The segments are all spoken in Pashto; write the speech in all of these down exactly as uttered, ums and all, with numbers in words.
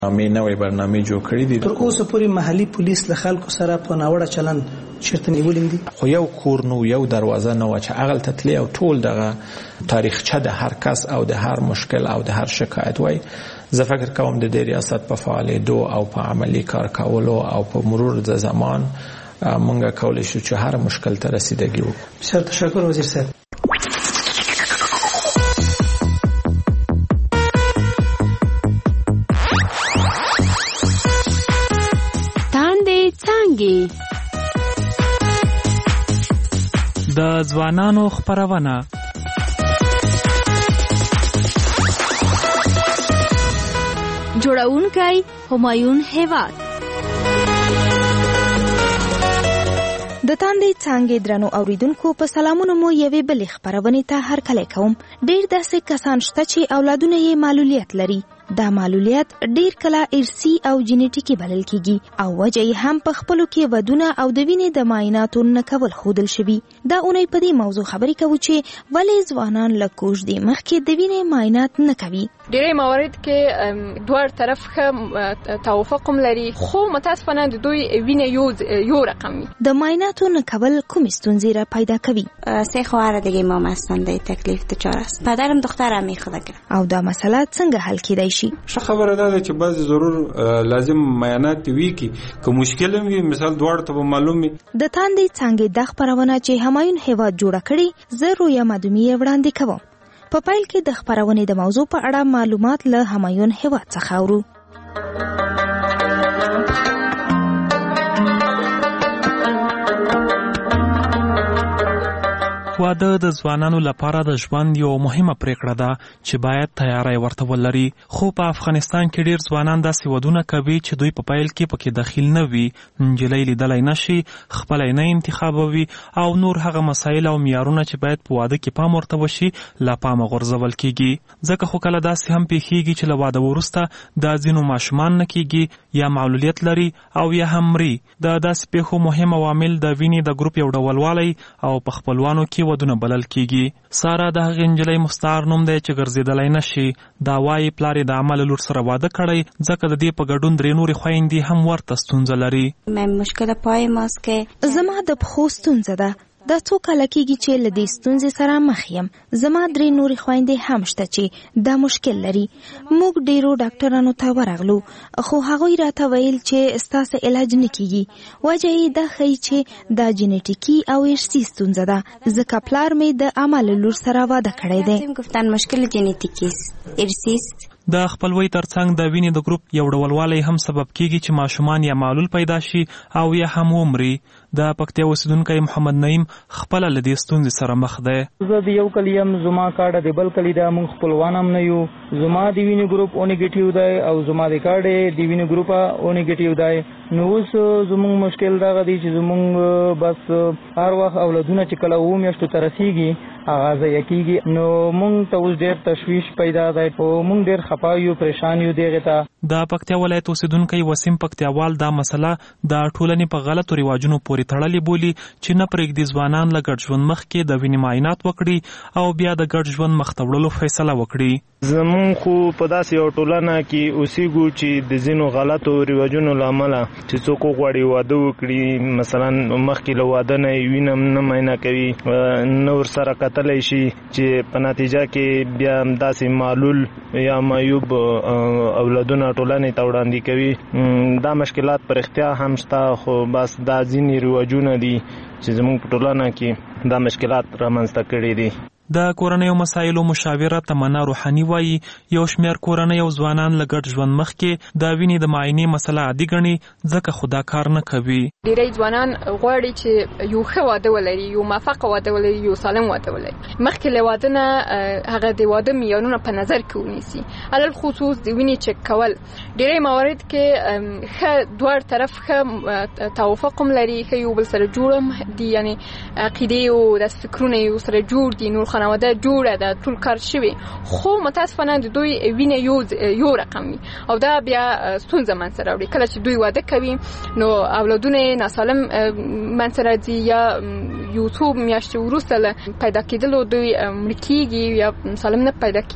امي نوې برنامه جوړ کړې دي. تر اوسه پورې محلي پولیس له خلکو سره په ناوړه چلند چیرته نیولې دي. خو یو کور نو یو دروازه نو چې اغل تتلی او ټول دغه تاریخچه د هر کس او د هر مشکل او د هر شکایت وای. زه فکر کوم د دې ریاست په فعالیدو او په عملی کار کولو او په مرور د زمان مونږه کولای شو چې هر مشکل ته رسیدګي وکړو. بسیار تشکر وزیر صاحب. د ځوانانو خپرونه جوړونکی همایون هیواد. د تاندې څانګې درنو اوریدونکو په سلامونو مو یوې بلې خپرونې ته هرکلی کوم. ډېر داسې کسان شته چې اولادونه یې معلولیت لري. دا معلولیت ډیر کله ارثي او جینیټیکي بلل کیږي او وجه یې هم په خپلو کې ودونه او د وینې د معایناتو نه کول ښودل شوي. دا اونۍ په دې موضوع خبرې کوو چې ولې ځوانان له کوژدې مخکې د وینې معاینات نه کوي. ډېری موارد کې دوه طرف ښه توافق هم لري، خو متاسفانه د دوی وینې یو یو رقم وي. د معایناتو نه کول کومې ستونزې را پیدا کوي؟ سه خواهر دیگه امام هستن، در تکلیف دچار است. پدرم دخترم میخواد کرد. او دا مسئله څنګه حل کیدای شي؟ ښه خبره ده چې بعض ضرور لازم معاینات وی کی که مشکل وي، مثال دواړه ته معلوم وي. د تاندې څنګه د خبرونه چې همایون هیواد جوړه کړي زه رویا مدومی وړاندې کوم. په پیل کې د خبرونې د موضوع په اړه معلومات له همایون هیواد څخه اورو. واده د ځوانانو لپاره د ژوند یو مهمه پریکړه ده چې باید تیاری ورته ولري. خو په افغانستان کې ډیر ځوانان داسې ودونه کوي چې دوی په پیل کې پکې داخل نه وي، نجلۍ لیدلی نشي، خپل نه انتخابوي او نور هغه مسایل او معیارونه چې باید په واده کې پام ورته وشي لا پام غورځول کیږي. ځکه خو کله داسې هم پیښیږي چې له واده وروسته د ځینو ماشومان نه کیږي، یا معلولیت لري او یا هم مري. د داسې پیښو مهم عوامل د وینې د ګروپ یو ډولوالی او په خپلوانو کې ودونه بلل کیږي. سارا د هغې نجلۍ مستعار نوم دی چې ګرځېدلی نشي. دا وایي پلار یې د عمل لور سره واده کړی، ځکه د دې په ګډون درې نورې خویندې هم ورته ستونزه لري. مشکل پای ماست که زما د پښو ستونزه ده. دا څو کله کېږي چې له دې ستونزې سره مخ یم. زما درې نورې خویندې هم شته چې دا مشکل لري. موږ ډېرو ډاکټرانو ته ورغلو، خو هغوی راته ویل چې ستاسو علاج نه کېږي. وجه یې دا ښیي چې دا جینیټیکي او ارثي ستونزه ده، ځکه پلار مې د عمل لور سره واده کړی دی. گفتن مشکل جینیټیکي است، ارثي است. د خپلوۍ ترڅنګ د وینې د ګروپ یو ډولوالی هم سبب کیږي چې ماشومان یا معلول پیدا شي او یا هم ومري. د پکتیا اوسیدونکی محمد نعیم خپله له دې ستونزې سره مخ دی. زه د یو کلي یم، زما کارډه د بل کلي ده، موږ خپلوان هم نه یو. زما د وینې ګروپ او نیګیټیو دی او زما د کارډې د وینې ګروپ او نیګیټیو دی. نو اوس زموږ مشکل دغه دی چې زموږ بس هر وخت اولادونه چې کله اووه میاشتو ته رسیږي هغه ضایع کېږي. نو موږ ته اوس ډېر تشویش پیدا دی او موږ ډېر خفه یو، پریشان یو دغې ته. د پکتیا ولایت اوسیدونکی وسیم پکتیاوال دا مسله د ټولنې په غلطو رواجونو پورې تړلې بولي چې نه پرېږدي ځوانان له ګډ ژوند مخکې د وینې معاینات وکړي او بیا د ګډ ژوند مخ ته وړلو فیصله وکړي. زمون خو په داسې یو ټولنه کې اوسېږو چې د ځینو غلطو رواجونو له امله چې څوک وغواړي واده وکړي، مثلا مخکې له واده نه یې وینه نه معاینه کوي، نه ورسره کتلی شي چې په نتیجه کې بیا داسې معلول یا معیوب اولادونه ټولنې ته وړاندې کوي. دا مشکلات پر اختیا هم شته، خو بس دا ځینې رواجونه دي چې زموږ په ټولنه کې دا مشکلات رامنځته کړي دي. د کورنیو مسایلو مشاوره تمنا روحاني وایي یو شمېر کورنۍ او ځوانان له ګډ ژوند مخکې د وینې د معاینې مسله عادي ګڼي، ځکه خو دا کار نه کوي. ډېری ځوانان غواړي چې یو ښه واده ولري، یو موفق واده ولري، یو سالم واده ولري. مخکې له واده نه هغه د واده معیارونه په نظر کې ونیسي، علل خصوص د وینې چک کول. ډېری موارد کې ښه دواړه طرف ښه توافق هم لري، ښه یو بل سره جوړ هم دي، یعنې عقیدې او داسې فکرونه یو سره جوړ دي، نور خانواده جوړه ده، ټول کار شوی، خو متاسفانه د دوی وینې یو یو رقم وي او دا بیا ستونزه منځته راوړي. کله چې دوی واده کوي نو اولادونه ناسالم منځته راځي، یا یو څو میاشتې وروسته له پیدا کېدلو دوی مړه کېږي یا سالم نه پیدا کېږي.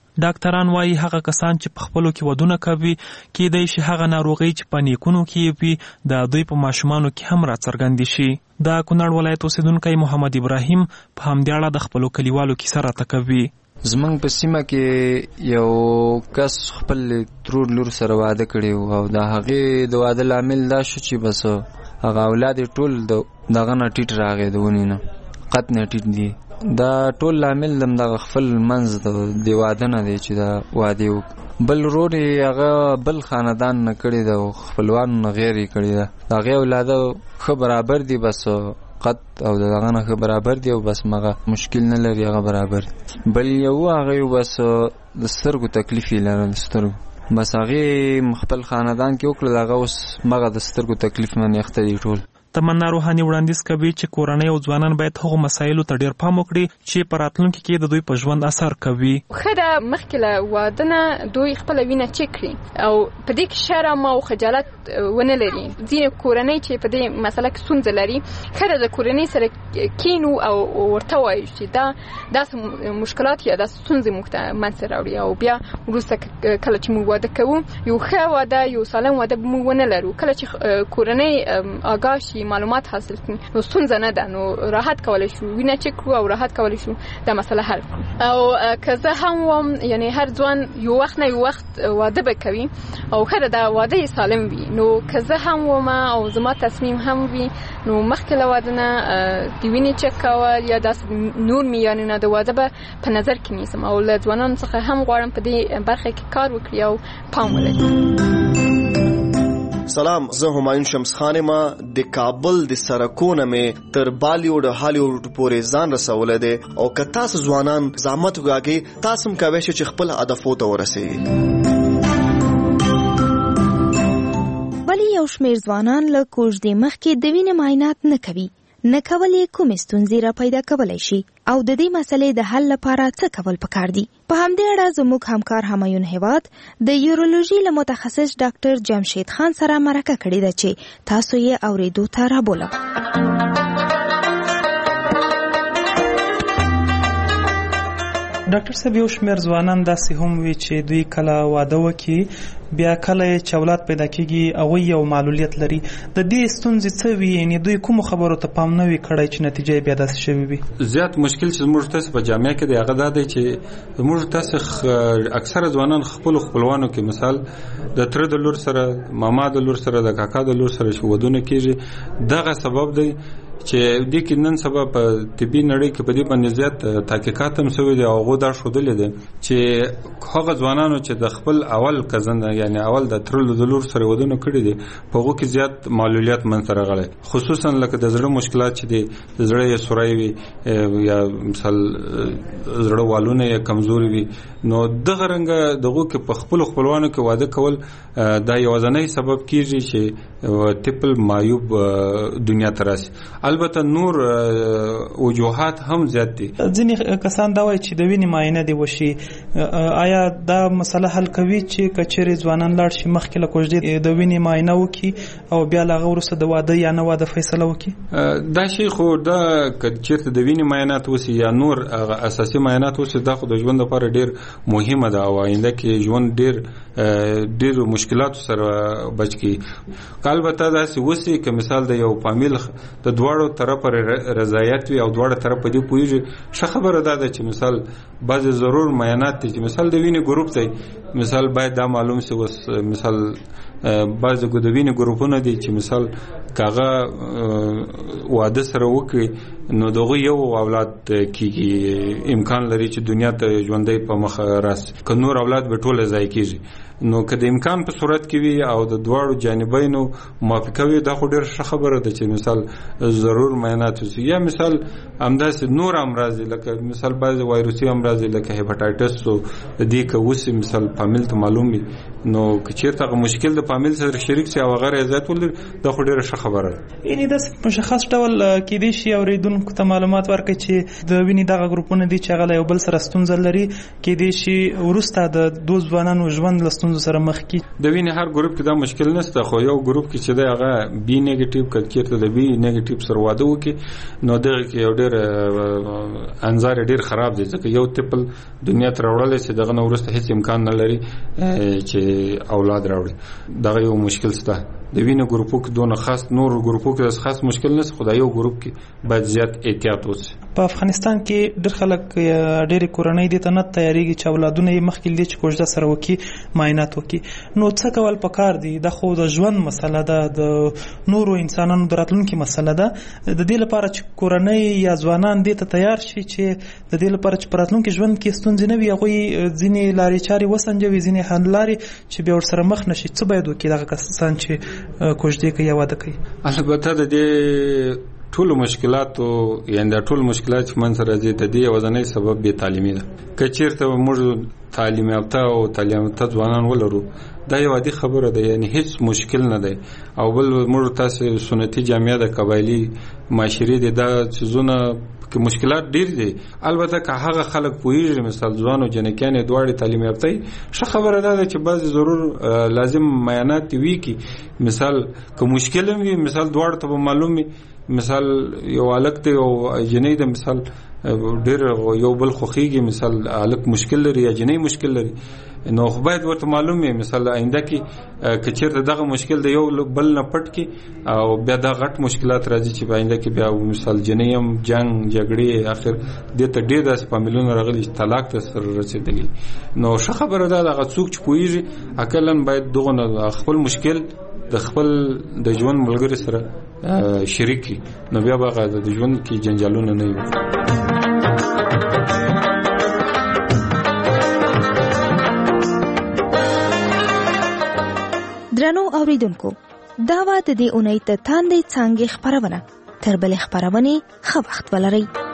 ډاکټران وایي هغه کسان چې په خپلو کې ودونه کوي کیدای شي هغه ناروغي چې په نیکونو کې وي د دوی په ماشومانو کې هم راڅرګندې شي. د کونړ ولایت اوسیدونکی محمد ابراهیم په همدې اړه د خپلو کلیوالو کیسه راته کوي. زمونږ په سیمه کې یو کس خپل ترور لور سره واده کړی او د هغې د واده لامل دا شو چې بس هغه اولاد یې ټول دغه نه ټیټ راغی، د ونې نه قد نه ټیټ دي. دا ټول لامل د دغه خپل منځ د واده نه دی چې دا واده وکړي. بل ورور یې هغه بل خاندان نه کړی ده او خپلوانو نه غیر یې کړی ده. د هغې اولاده ښه برابر دي، بس قد او دغه نه ښه برابر دي او بس مغه مشکل نه لري، هغه برابر دي. بل یو هغه بس د سترګو تکلیف یې لرل، سترګو بس هغې خپل خاندان کې وکړل، هغه اوس مغه د سترګو تکلیف نه نیخته دي ټول. تمنا روحاني وړاندیز کوي چې کورنۍ او ځوانان باید هغو مسایلو ته ډیر پام وکړي چې په راتلونکي کې د دوی په ژوند اثر کوي. ښه ده مخکې له واده نه دوی خپله وینه چک کړي او په دې کې شرم او خجالت ونه لري. ځینې کورنۍ چې په دې مسله کې ستونزه لري ښه ده د کورنۍ سره کینو او ورته وایو چې دا داسې مشکلات یا داسې ستونزې موږ ته منځته راوړي او بیا وروسته کله چې موږ واده کوو یو ښه واده یو سالم واده به موږ ونه لرو. کله چې کورنۍ آګاه شي معلومات حاصل کړي نو ستونزه نه ده، نو راحت کولی شو وینه چک کړو او راحت کولی شو دا مسله حل کړو. او که زه هم وم یعنی هر ځوان یو وخت نه یو وخت واده به کوي او ښه ده دا واده یې سالم وي، نو که زه هم وم او زما تصمیم هم وي نو مخکې له واده نه د وینې چک کول یا داسې نور معیارونه د واده به په نظر کې نیسم او له ځوانانو څخه هم غواړم په دې برخه کې کار وکړي او پام ولري. سلام، زه همایون شمس خان ما د کابل د سرکونه مې تر بالیوډ هالیوډ پورې ځان رسولی دی او که تاسو ځوانان زحمت وکاږئ تاسو هم کولی شئ چې خپل هدفو ته ورسیږئ. ولی یو شمېر ځوانان له کوژدې مخکې د وینې معاینات نه کوي. نه کول یې کومې ستونزې را پیدا کولی شي او د دې مسلې د حل لپاره څه کول پکار دي؟ په همدې اړه زموږ همکار همایون هیواد د یورولوژي له متخصص ډاکټر جمشید خان سره مرکه کړې ده چې تاسو یې اورېدو ته رابولم. ډاکټر صاحب یو شمېر ځوانان داسې هم وي چې دوی کله واده وکړي بیا کله یې چې اولاد پیدا کېږي هغوی یو معلولیت لري. د دې ستونزې څه وي؟ یعنې دوی کومو خبرو ته پام نه وي کړی چې نتیجه یې بیا داسې شوې وي؟ زیات مشکل چې زموږ تاسې په جامعه کې دی هغه دا دی چې زموږ تاسې اکثره ځوانان خپلو خپلوانو کې مثال د تره د لور سره، ماما د لور سره، د کاکا د لور سره چې ودونه کېږي. دغه سبب دی چې دې کې نن سبا په طبي نړۍ کې په دې باندې زیات تحقیقات هم شوي دي او هغو دا ښودلي دي چې هغه ځوانانو چې د خپل اول کزن یعنې اول د تره د لور سره ودونه کړي دي په هغو کې زیات معلولیت منځته راغلی، خصوصا لکه د زړه مشکلات چې دي، د زړه یې سوری وي یا مثال زړه والونه یې کمزوري وي. نو دغه رنګه دغو کې په خپلو خپلوانو کې واده کول دا یوازینی سبب کېږي چې طفل معیوب دنیا ته راسي. البته نور وجوهات هم زیات دي. ځینې کسان دا وایي چې د وینې معاینه دې وشي. آیا دا مسله حل کوي چې که چیرې ځوانان لاړ شي مخکې له کوژدې د وینې معاینه وکړي او بیا له هغه وروسته د واده یا نه واده فیصله وکړي؟ دا شی خو دا که چیرته د وینې معاینات وشي یا نور اساسي معاینات وشي دا خو د ژوند لپاره ډېر مهمه ده او آینده کې ژوند ډېر ډېر مشکلاتو سره بچ کړي. البته داسې وشي که مثال د یو فامیل د دواړو طرفه رضایت وي او دواړه طرف په دې پوهېږي، ښه خبره دا ده چې مثال بعضې ضرور معاینات دي چې مثال د وینې ګروپ دی مثال باید دا معلوم شي. اوس مثال بعضې د وینې ګروپونه دي چې مثال که هغه واده سره وکړي نو دغه یو اولاد کېږي، امکان لري چې دنیا ته ژوندی په مخ راسي، که نور اولاد به ټوله ضایع کېږي. نو که د امکان په صورت کې وي او د دواړو جانبینو موافقه وي دا خو ډېر ښه خبره ده چې مثال ضرور معاینات وشي. یا مثال همداسې نور امراض دي لکه مثال بعضې وایروسي امراض دي لکه هیپاټایټس او دې که وشي مثال فامیل ته معلوم وي نو که چېرته هغه مشکل د فامیل سره شریک شي او هغه رضایت ولري دا خو ډېره ښه خبره ده. یعنې داسې مشخص ډول کېدای شي اورېدونکو ته معلومات ورکړي چې د وینې دغه ګروپونه دي چې هغه له یو بل سره ستونزه لري، کېدای شي وروسته د دوه ځوانانو ژوند له ستونزو ستونزو سره مخ کی. د وینې هر ګروپ کې دا مشکل نشته، خو یو ګروپ کې چې دی هغه بی نیگیټیو کړي د بی نیگیټیو سره واده وکړي نو دغه کې یو ډېر انظار ډېر خراب دی، ځکه یو ټیپل دنیا ته راوړل چې دغه نو وروسته هیڅ امکان نه لري چې اولاد راوړي. دغه یو مشکل شته. د وینې ګروپو کې دونه خاص نور ګروپو کې خاص مشکل نشته، خو دا یو ګروپ کې باید زیات احتیاط وشي. په افغانستان کې ډېر خلک ډېرې کورنۍ دې ته نه تیاریږي چې اولادونه یې مخکې دې چې کوژده سره وکړي معاینات وکړي. نو څه کول پکار دي؟ دا خو د ژوند مسله ده، د نورو انسانانو د راتلونکي مسله ده. د دې لپاره چې کورنۍ یا ځوانان دې ته تیار شي چې د دې لپاره چې په راتلونکي ژوند کې ستونزې نه وي، هغوی ځینې لارې چارې وسنجوي، ځینې حل لارې چې بیا ورسره مخ نه شي. څه باید وکړي دغه کسان چې کوژدې کوي یا واده کوي؟ البته د دې ټول مشکلاتو یعنی د ټول مشکلات چې من سره راځي د دې وزنۍ سبب بې تعلیمي ده. که چېرته موږ تعلیم یافته او تعلیم یافته ځوانان ولرو دا یو عادي خبره ده، یعنی هیڅ مشکل نه دی. او بل موږ تاسو سنتي جامعه د قبایلی معاشري دي دا چیزونه کې مشکلات ډیر دي. البته که هغه خلک پوهیږي مثال ځوان او جنکیان دواړي تعلیم یافته ښه خبره ده چې بعض ضرور لازم معاینات وي کی مثال که مشکل وي مثال دواړه ته معلومي مثال یو الګ ته او جنې د مثال ډیر یو بل خوخيږي مثال الګ مشکل لري یا جنې مشکل لري نو خو باید ورته معلومه مثال آینده کې کچېرته دغه مشکل د یو بل نه پټ کی او بیا دا غټ مشکلات راځي چې آینده کې بیا مثال جنیم جنگ جګړې اخر د ته ډېر داسې فامیلونو راغلي چې طلاق ته سره رسیدلی نو ښه خبره ده دغه څوک چې پوهیږي عقلن باید دغه خپل مشکل د خپل د ژوند ملګری سره شریک کی نو بیا به د ژوند کې جنجالونه نه وي. درنو اوریدونکو دا وا د دې اونۍ ته تاندې څنګه خبرونه تر بلې خبرونه ښه وخت ولرئ.